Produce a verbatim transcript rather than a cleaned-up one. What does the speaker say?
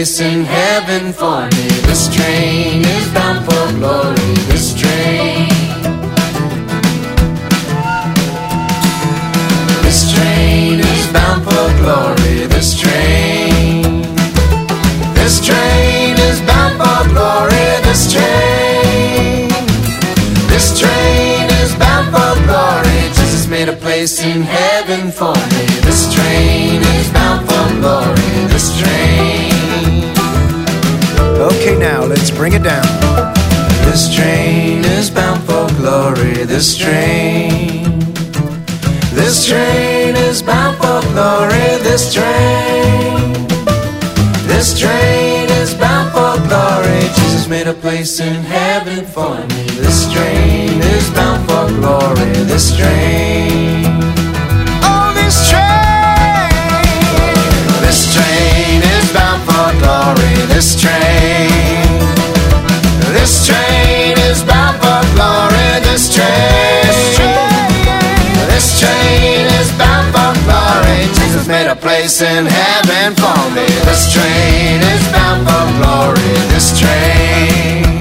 place in heaven for me. This train is bound for glory. This train. This train is bound for glory. This train. This train is bound for glory. This train. This train is bound for glory. Jesus made a place in heaven for me. This train is bound for glory. This train. Okay, now let's bring it down. This train is bound for glory. This train. This train is bound for glory. This train. This train is bound for glory. Jesus made a place in heaven for me. This train is bound for glory. This train. Oh, this train. This train is bound for glory. This train. This train is bound for glory. This train. This train is bound for glory. Jesus made a place in heaven for me. This train is bound for glory. This train.